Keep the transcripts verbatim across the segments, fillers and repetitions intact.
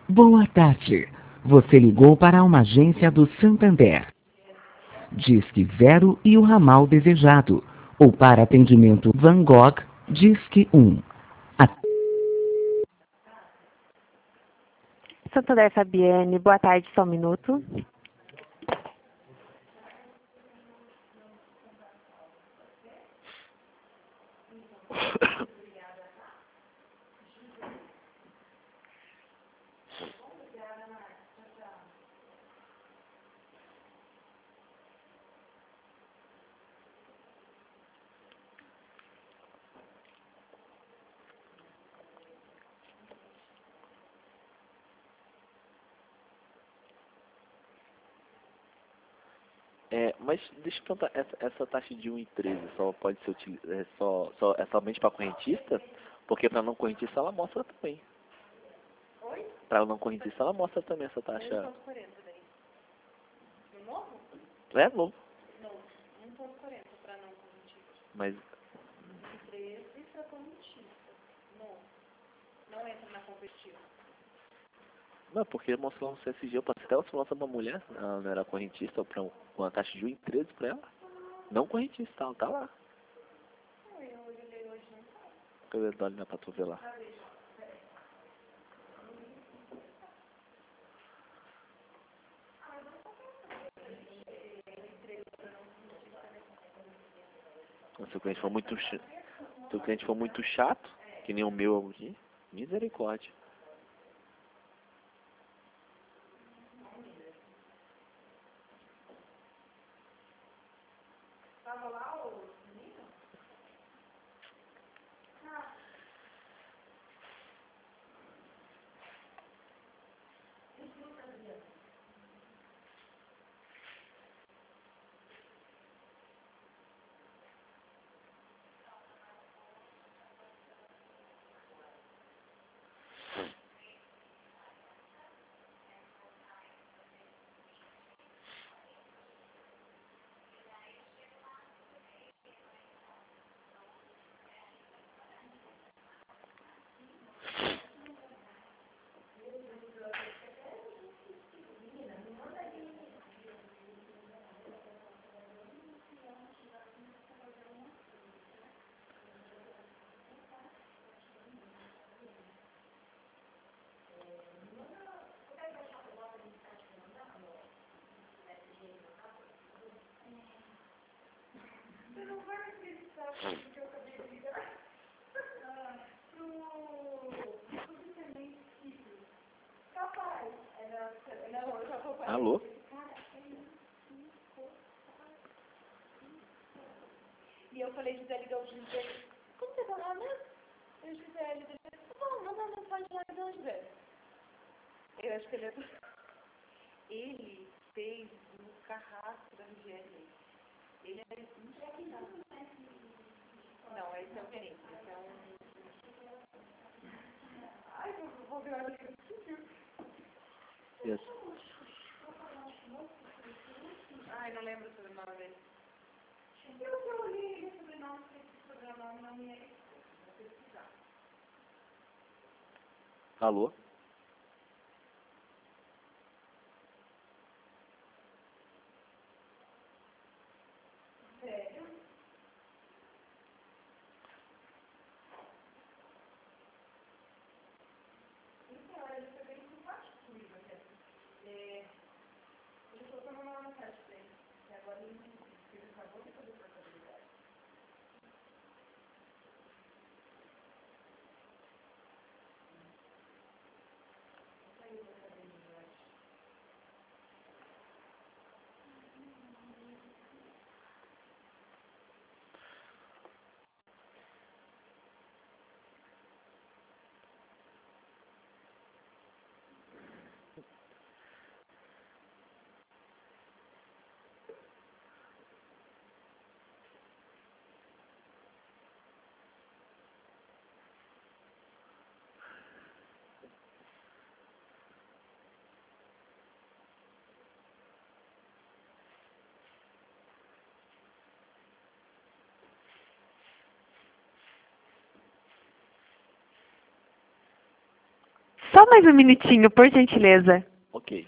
Boa tarde. Você ligou para uma agência do Santander. Disque zero e o ramal desejado. Ou para atendimento Van Gogh, Disque um. A... Santander Fabiane, boa tarde, só um minuto. É, mas deixa eu perguntar, essa, essa taxa de um e treze só pode ser utilizada, é, só, só, é somente para correntista? Porque para não correntista ela mostra também. Oi? Para não correntista ela mostra também essa taxa. um ponto quarenta daí. No novo? É novo, Não, um ponto quarenta para não correntista. mas treze para correntista. Novo. Não entra na competitiva. não, porque mostrou no C S G, eu passei até outra nota pra uma mulher, ela não era correntista, pra um, uma taxa de um e treze pra ela. Não correntista, ela tá lá. Não, eu olhei hoje, não tá. Eu dou olhar pra tu ver lá. Ah, veja. Peraí. Se o cliente for muito chato, se o cliente for muito chato, que nem o meu aqui, misericórdia. Tava lá o menino? Ah. Você não vai acreditar porque eu acabei de ligar ah, pro subtenente Cícero. Capaz. Era, não, eu já vou falar. Alô? Cara, e eu falei, Gisele, liga o Gisele. Como você tá lá mesmo? Eu, Gisele, deixa eu... Tá bom, manda mensagem lá então, Gisele. Eu acho que ele é... Ele fez o carrasco da Gisele. Ele é insuportável. Não, esse é o Vinícius. Esse é um... Ai, eu vou virar ali. Yes. Ai, não lembro o sobrenome dele. Eu, eu olhei esse sobrenome, esse sobrenome não me é. Vou pesquisar. Alô? Sério? Então, ele foi bem simpático comigo até. É, ele colocou meu nome no site dele. E agora ele ele acabou de fazer portabilidade. Saiu da academia, eu acho. Só mais um minutinho, por gentileza. Ok.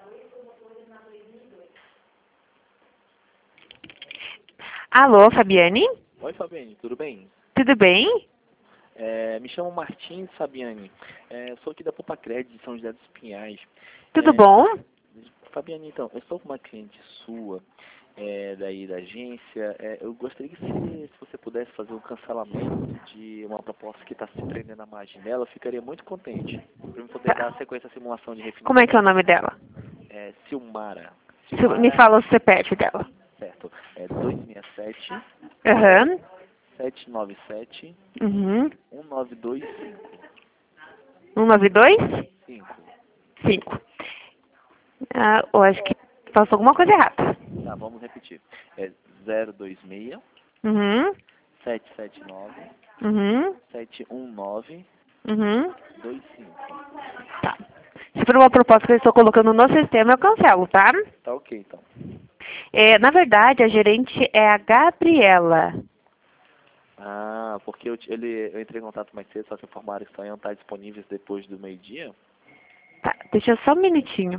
Alô, Fabiane? Oi, Fabiane, tudo bem? Tudo bem? É, me chamo Martins, Fabiane. É, eu sou aqui da Popacred de São José dos Pinhais. Tudo É, bom? Fabiane, então, eu estou com uma cliente sua, é, daí da agência. É, eu gostaria que se, se você pudesse fazer um cancelamento de uma proposta que está se prendendo a margem dela, eu ficaria muito contente. Para eu poder dar sequência à simulação de refinamento. Como é que é o nome dela? É, Silmara. Su- Silmara, Me fala o C P F dela. certo. É dois seis sete, Aham. sete nove sete, Uhum. um nove dois cinco. um nove dois? cinco. cinco. Ah, eu acho que passou alguma coisa errada. Tá, vamos repetir. É zero dois seis, Uhum. sete sete nove, Uhum. sete um nove, Uhum. dois cinco. Tá. Se for uma proposta que eu estou colocando no sistema, eu cancelo, tá? Tá ok, então. É, na verdade, a gerente é a Gabriela. Ah, porque eu, t- ele, eu entrei em contato mais cedo, só que informaram que só iam estar disponíveis depois do meio-dia. Tá, deixa eu só um minutinho.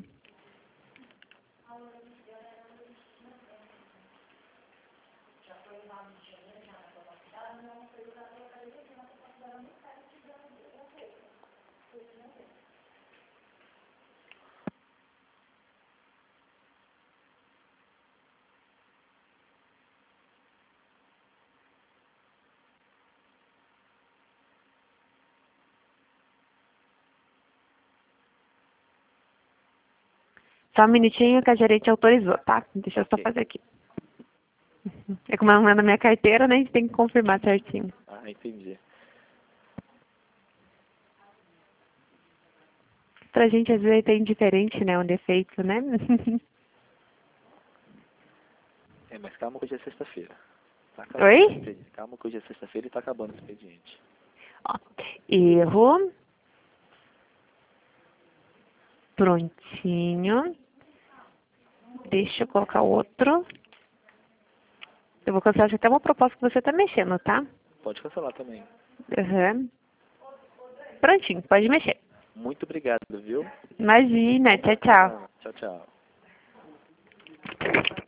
Só um minutinho que a gerente autorizou, tá? Deixa eu só Ok. fazer aqui. É como ela não é na minha carteira, né? A gente tem que confirmar certinho. Ah, entendi. Pra gente, às vezes, é indiferente, né? Um defeito, né? É, mas calma que hoje é sexta-feira. Tá acabando o Oi? expediente. Calma que hoje é sexta-feira e tá acabando o expediente. Ó, erro. Prontinho. Deixa eu colocar outro. Eu vou cancelar até uma proposta que você tá mexendo, tá? Pode cancelar também. Uhum. Prontinho, pode mexer. Muito obrigado, viu? Imagina, tchau, tchau. Ah, tchau, tchau.